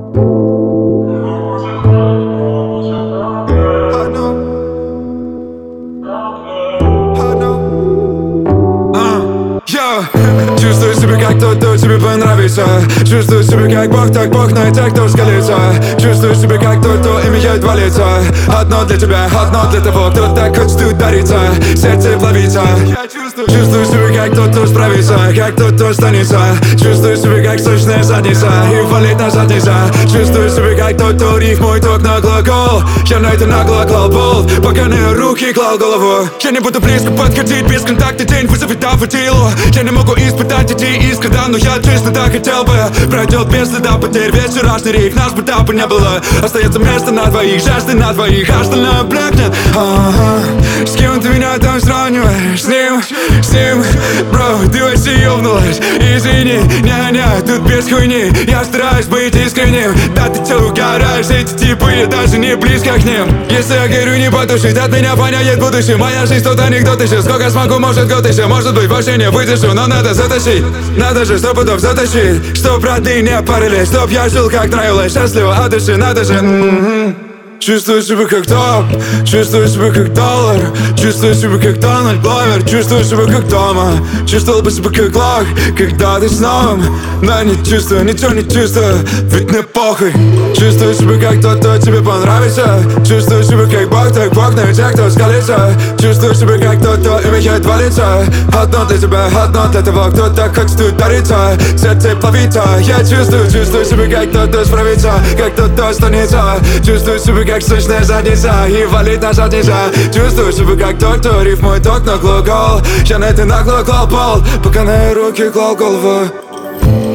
Чувствую себя как тот, кто тебе понравится. Чувствую себя как Бог, так Бог на тех, кто скалится. Чувствую себя как тот, кто имеет два лица. Одно для тебя, одно для того, кто так хочет удариться. Сердце плавится. Чувствую себя как тот, кто справится, как тот, кто останется. Чувствую себя как сочная задница и валит на задница. Чувствую себя как тот, кто рифмует ток на глагол. Я на это нагло клал болт, пока на руки клал голову. Я не буду близко подходить, без контакта тень вызовет аватилу. Я не могу испытать эти искры, да, но я честно так хотел бы. Пройдет без следа потерь весь вчерашний рейв. Нас бы тапа не было, остается место на двоих, жажда на двоих, остальное блекнет. С кем ты меня там сравниваешь? С ним, бро, ты вообще ёбнулась. Извини, не-не, тут без хуйни. Я стараюсь быть искренним. Да ты чё угораешь, эти типы, я даже не близко к ним. Если я горю, не потушить, от меня воняет будущее. Моя жизнь тот анекдот еще. Сколько смогу, может год еще. Может быть, вообще не выдержу, но надо затащить. Надо же 100 пудов затащить, чтоб роды не парили, чтоб я жил как нравилось, счастливо от души, надо же. Чувствую себя как топ, чувствую себя как доллар. Чувствую себя как Дональд Гловер, чувствую себя как дома. Чувствовал бы себя как лох, когда ты с новым. Но не чувствую, ничего не чувствую, ведь мне похуй. Чувствую себя как тот, кто тебе понравится. Чувствую себя как Бог, так Бог на тех, кто скалится. Чувствую себя как тот, кто имеет два лица. Одно для тебя, одно для того, кто так хочет удариться. Сердце плавится, я чувствую себя как тот, кто справится, как тот, кто останется. Чувствую себя как сочная задница и валит на задница. Чувствую себя как тот, кто рифмует ток на глагол. Я на это нагло клал пол, пока на руки клал голову.